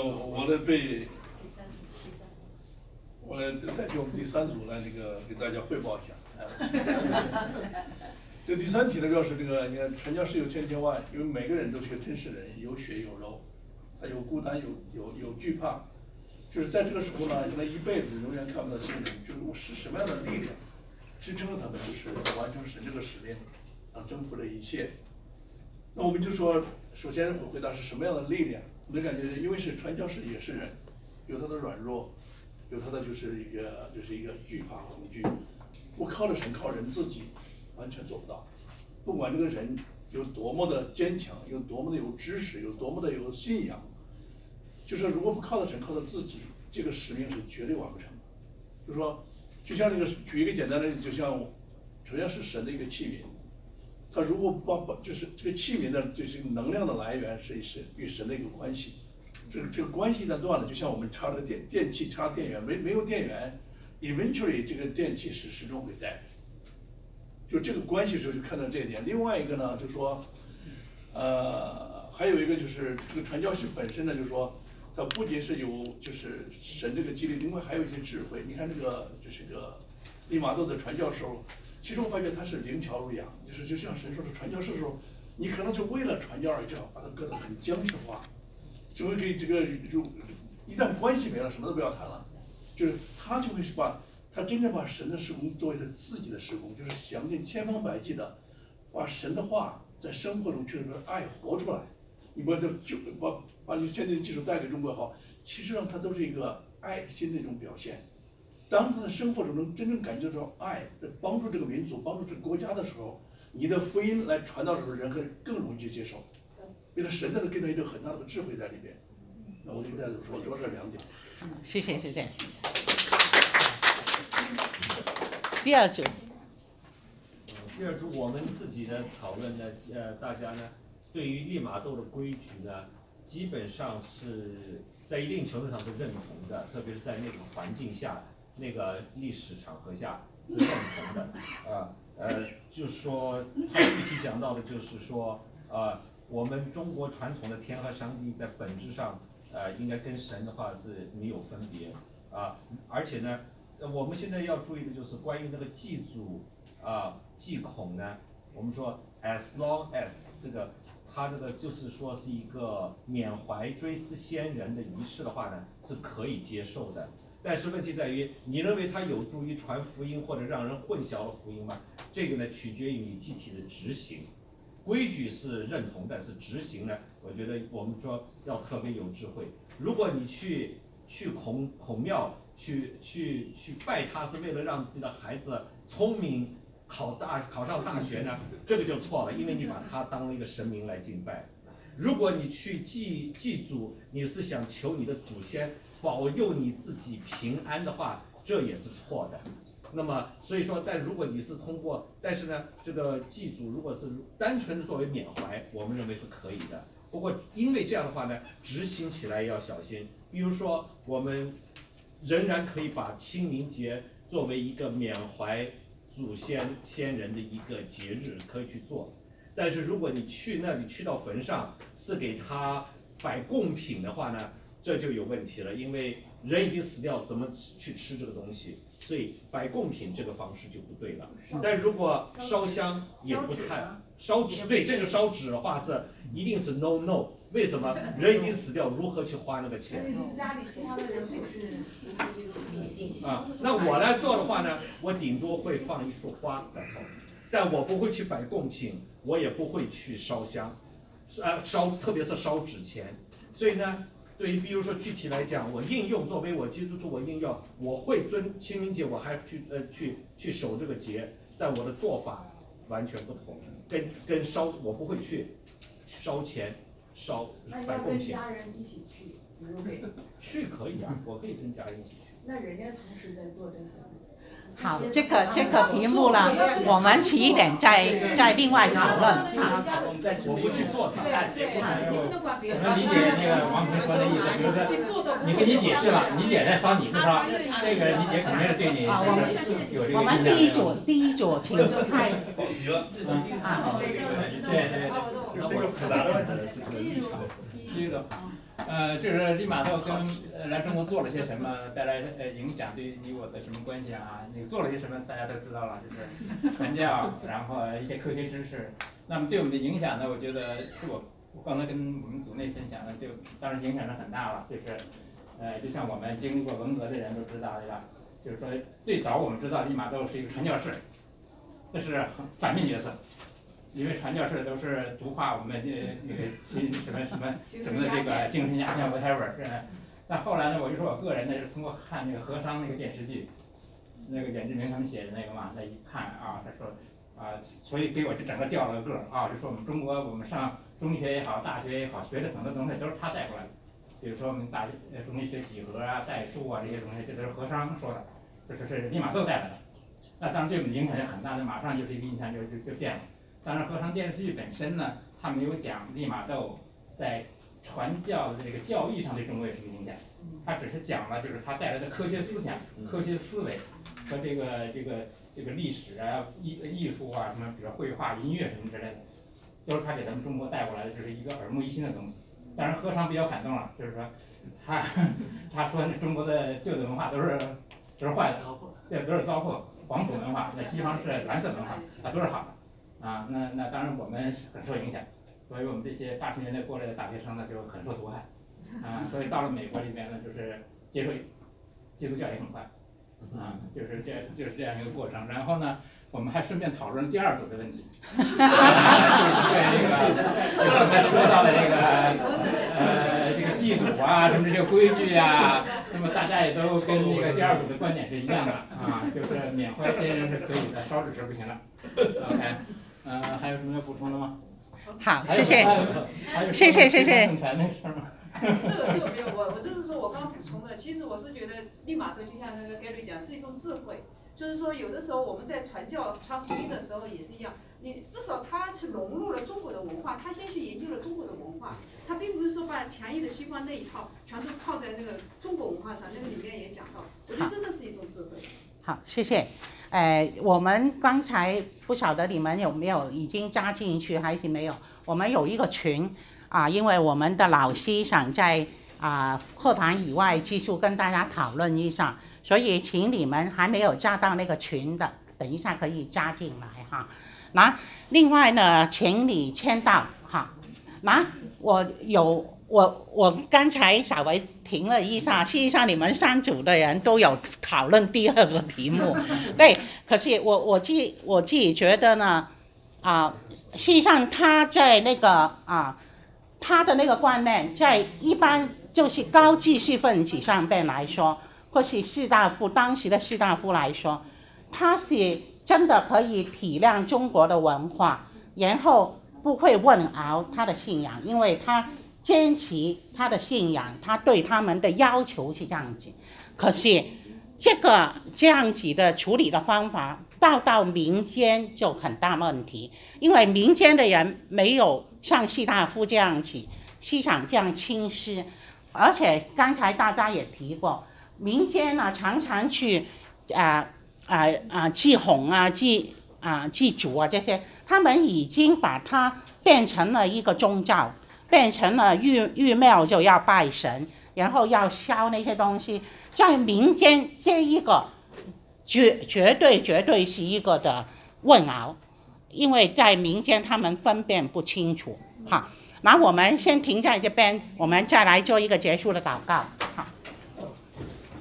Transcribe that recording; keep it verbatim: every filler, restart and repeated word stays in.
呃，我的被，我来代替我们第三组来这个给大家汇报一下。这第三题呢，主要是这个，你看传教士有千千万，因为每个人都是个真实人，有血有肉，他有孤单，有有有惧怕，就是在这个时候呢，他一辈子永远看不到新人，就是我是什么样的力量支撑了他们，就是完成神这个使命，啊，征服这一切。那我们就说，首先回答是什么样的力量？我的感觉是因为是传教士也是人，有他的软弱，有他的就是一个就是一个惧怕恐惧，不靠着神，靠人自己完全做不到。不管这个人有多么的坚强，有多么的有知识，有多么的有信仰，就是如果不靠着神，靠着自己，这个使命是绝对完不成的。就是说，就像那个举一个简单的例子，就像首先是神的一个器皿。他如果把把就是这个器皿的，就是能量的来源是是与神的一个关系，这个这个关系一旦断了，就像我们插这个电电器插电源，没没有电源 ，eventually 这个电器是始终会 dead。就这个关系时候就看到这一点。另外一个呢，就是说，呃，还有一个就是这个传教士本身呢，就是说，它不仅是有就是神这个激励，另外还有一些智慧。你看这个就是这个利玛窦的传教时候。其实我发觉他是灵巧如羊，就是就像神说的传教士的时候，你可能就为了传教而教，把它搁得很僵实化，就会给这个就一旦关系没了，什么都不要谈了，就是他就会把他真正把神的事工作为他自己的事工，就是想尽千方百计的把神的话在生活中确实的爱活出来。你不要就就把把你现在的技术带给中国好，其实上它都是一个爱心的一种表现。当他的生活中能真正感觉到爱，帮助这个民族、帮助这个国家的时候，你的福音来传到的时候，人会更容易去接受。因为神在给他一个很大的智慧在里边。那我就在这说，主要是两点。 谢谢，谢谢。第二组。 第二组我们自己的讨论呢，呃，大家呢对于利玛窦的规矩呢，基本上是在一定程度上是认同的，特别是在那个环境下。那个历史场合下是认同的，呃呃，就说他具体讲到的就是说，呃，我们中国传统的天和上帝在本质上，呃，应该跟神的话是没有分别啊、呃，而且呢，我们现在要注意的就是关于那个祭祖啊、呃、祭孔呢，我们说 as long as 这个他这个就是说是一个缅怀追思先人的仪式的话呢，是可以接受的。但是问题在于，你认为它有助于传福音或者让人混淆了福音吗？这个呢，取决于你具体的执行。规矩是认同，但是执行呢，我觉得我们说要特别有智慧。如果你去去孔孔庙去去去拜他，是为了让自己的孩子聪明考大考上大学呢，这个就错了，因为你把他当了一个神明来敬拜。如果你去祭祭祖，你是想求你的祖先保佑你自己平安的话，这也是错的。那么，所以说，但如果你是通过，但是呢，这个祭祖如果是单纯的作为缅怀，我们认为是可以的。不过，因为这样的话呢，执行起来要小心。比如说，我们仍然可以把清明节作为一个缅怀祖先先人的一个节日，可以去做。但是如果你去那里去到坟上，是给他摆贡品的话呢？这就有问题了，因为人已经死掉，怎么去吃这个东西？所以摆贡品这个方式就不对了。但如果烧香也不太烧纸，对，这就烧纸的话是一定是 no no。为什么？人已经死掉，如何去花那个钱？ 家里其他的人不是啊，那我来做的话呢，我顶多会放一束花在后，但我不会去摆贡品，我也不会去烧香，呃，烧特别是烧纸钱。所以呢。对于比如说具体来讲，我应用作为我基督徒，我应用我会遵清明节，我还去呃去去守这个节，但我的做法完全不同，跟跟烧我不会去烧钱烧摆贡品。 那要跟家人一起去，你就可以。 去可以啊，我可以跟家人一起去。 那人家同时在做这些。 好，这个这个题目呢，我们迟一点再再另外讨论啊。 我不去做它。 我们理解那个王平说的意思，比如说你跟你解释了，你姐在烧你不烧，这个你姐肯定是对你有这个我们第一组第一组请开。 啊，对对对。 那我复杂的这个立场， 第一个， 呃，就是利玛窦跟呃来中国做了些什么，带来呃影响对你我的什么关系啊？你做了些什么，大家都知道了，就是传教，然后一些科学知识。那么对我们的影响呢，我觉得是我我刚才跟我们组内分享的，就当然影响是很大了。就是呃，就像我们经历过文革的人都知道，对吧？就是说最早我们知道利玛窦是一个传教士，这是反面角色。因为传教士都是毒化我们的那个亲什么什么什么的这个精神鸦片 whatever， 但后来呢，我就说我个人呢是通过看那个和商那个电视剧，那个阮志明他们写的那个嘛，那一看啊，他说啊，所以给我就整个调了个个啊，就说我们中国我们上中学也好，大学也好，学的很多东西都是他带过来的，比如说我们大呃中学学几何啊、代数啊这些东西，这都是和商说的，这是是利玛窦带来的。那当然对我们影响是很大的，马上就是一个印象就就就变了。当然，和商电视剧本身呢，它没有讲利玛窦在传教的这个教义上对中国有什么影响，它只是讲了就是他带来的科学思想、科学思维和这个这个这个历史啊、艺艺术啊什么，比如绘画、音乐什么之类的，都是他给咱们中国带过来的，这是一个耳目一新的东西。当然，和商比较反动了，就是说他他说中国的旧的文化都是都是坏的，对，都是糟粕，黄土文化，那西方是蓝色文化，啊，都是好的。啊，那那当然我们很受影响，所以我们这些八十年代过来的大学生呢就很受毒害，啊，所以到了美国里边呢，就是接受基督教也很快，啊，就是这就是这样一个过程。然后呢，我们还顺便讨论第二组的问题，啊、就是对这个刚才说到的这个呃这个祭祖啊，什么这些规矩啊，那么大家也都跟那个第二组的观点是一样的啊，就是缅怀先人是可以的，烧纸是不行的。OK。呃，还有什么要补充的吗？ 好，谢谢， 谢谢谢谢谢。 政权那事儿吗？ 这个就没有我，我就是说我刚补充的，其实我是觉得利玛窦就像那个 Gary 讲，是一种智慧，就是说有的时候我们在传教传福音的时候也是一样，你至少他是融入了中国的文化，他先去研究了中国的文化，他并不是说把强硬的西方那一套全都靠在那个中国文化上，那个里面也讲到，我觉得真的是一种智慧。 好，谢谢。呃，我们刚才不晓得你们有没有已经加进去还是没有？我们有一个群啊，因为我们的老师想在啊课堂以外继续跟大家讨论一下，所以请你们还没有加到那个群的，等一下可以加进来哈。那另外呢，请你签到哈。那我有。我我刚才稍微停了一下，实际上你们三组的人都有讨论第二个题目，对，可是我我自己我自己觉得呢，啊，实际上他在那个啊，他的那个观念在一般就是高知识分子上边来说，或是士大夫当时的士大夫来说，他是真的可以体谅中国的文化，然后不会混淆他的信仰，因为他坚持他的信仰，他对他们的要求是这样子。可是这个这样子的处理的方法到到民间就很大问题，因为民间的人没有像士大夫这样子思想这样清晰，而且刚才大家也提过，民间呢常常去啊啊啊祭红啊祭啊祭祖啊这些，他们已经把它变成了一个宗教。变成了玉玉庙就要拜神，然后要烧那些东西，在民间这一个绝绝对绝对是一个的混淆，因为在民间他们分辨不清楚。好，那我们先停在这边，我们再来做一个结束的祷告。